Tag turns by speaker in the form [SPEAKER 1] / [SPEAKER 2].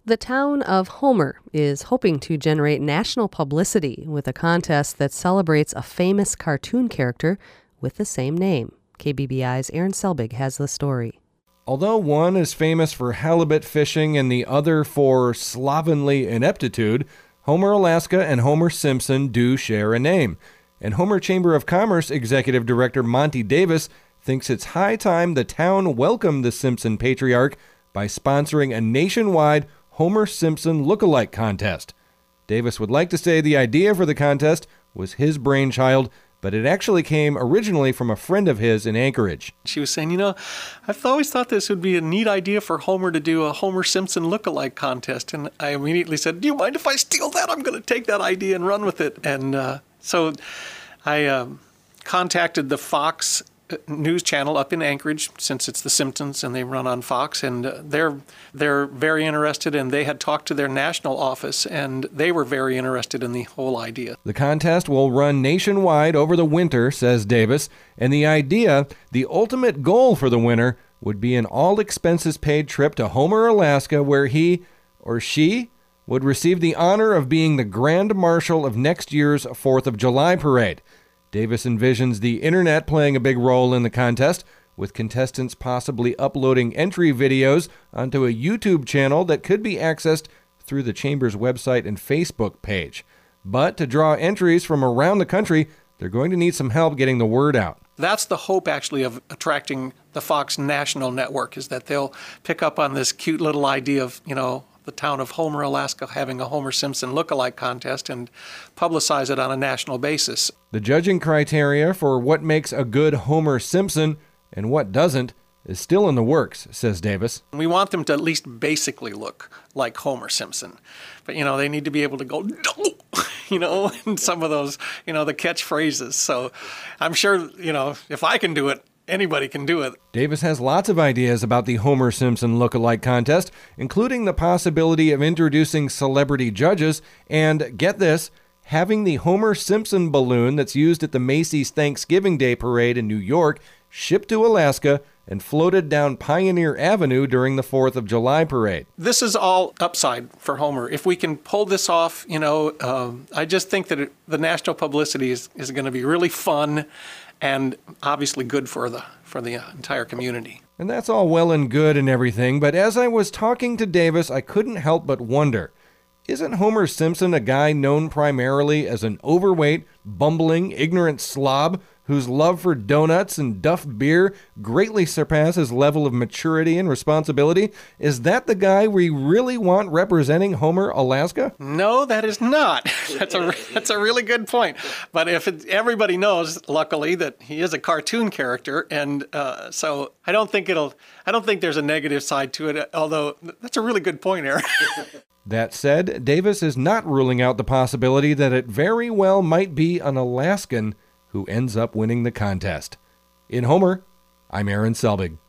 [SPEAKER 1] The town of Homer is hoping to generate national publicity with a contest that celebrates a famous cartoon character with the same name. KBBI's Aaron Selbig has the story.
[SPEAKER 2] Although one is famous for halibut fishing and the other for slovenly ineptitude, Homer, Alaska and Homer Simpson do share a name. And Homer Chamber of Commerce Executive Director Monty Davis thinks it's high time the town welcomed the Simpson patriarch by sponsoring a nationwide Homer Simpson look-alike contest. Davis would like to say the idea for the contest was his brainchild, but it actually came originally from a friend of his in Anchorage.
[SPEAKER 3] She was saying, I've always thought this would be a neat idea for Homer to do a Homer Simpson look-alike contest. And I immediately said, do you mind if I steal that? I'm going to take that idea and run with it. And so I contacted the Fox news channel up in Anchorage, since it's the Simpsons and they run on Fox, and they're very interested, and they had talked to their national office and they were very interested in the whole idea.
[SPEAKER 2] The contest will run nationwide over the winter, says Davis, and the idea, the ultimate goal for the winner, would be an all-expenses-paid trip to Homer, Alaska, where he or she would receive the honor of being the Grand Marshal of next year's 4th of July parade. Davis envisions the internet playing a big role in the contest, with contestants possibly uploading entry videos onto a YouTube channel that could be accessed through the Chamber's website and Facebook page. But to draw entries from around the country, they're going to need some help getting the word out.
[SPEAKER 3] That's the hope, actually, of attracting the Fox national network, is that they'll pick up on this cute little idea of, the town of Homer, Alaska, having a Homer Simpson look-alike contest and publicize it on a national basis.
[SPEAKER 2] The judging criteria for what makes a good Homer Simpson and what doesn't is still in the works, says Davis.
[SPEAKER 3] We want them to at least basically look like Homer Simpson. But, they need to be able to go, no, and some of those, the catchphrases. So I'm sure, if I can do it, anybody can do it.
[SPEAKER 2] Davis has lots of ideas about the Homer Simpson look-alike contest, including the possibility of introducing celebrity judges and, get this, having the Homer Simpson balloon that's used at the Macy's Thanksgiving Day Parade in New York shipped to Alaska and floated down Pioneer Avenue during the 4th of July parade.
[SPEAKER 3] This is all upside for Homer. If we can pull this off, I just think that the national publicity is going to be really fun and obviously good for the entire community.
[SPEAKER 2] And that's all well and good and everything, but as I was talking to Davis, I couldn't help but wonder, isn't Homer Simpson a guy known primarily as an overweight, bumbling, ignorant slob whose love for donuts and Duff beer greatly surpass his level of maturity and responsibility? Is that the guy we really want representing Homer, Alaska?
[SPEAKER 3] No, that is not. That's a really good point. But everybody knows, luckily, that he is a cartoon character, and so I don't think there's a negative side to it. Although that's a really good point, Aaron.
[SPEAKER 2] That said, Davis is not ruling out the possibility that it very well might be an Alaskan who ends up winning the contest. In Homer, I'm Aaron Selbig.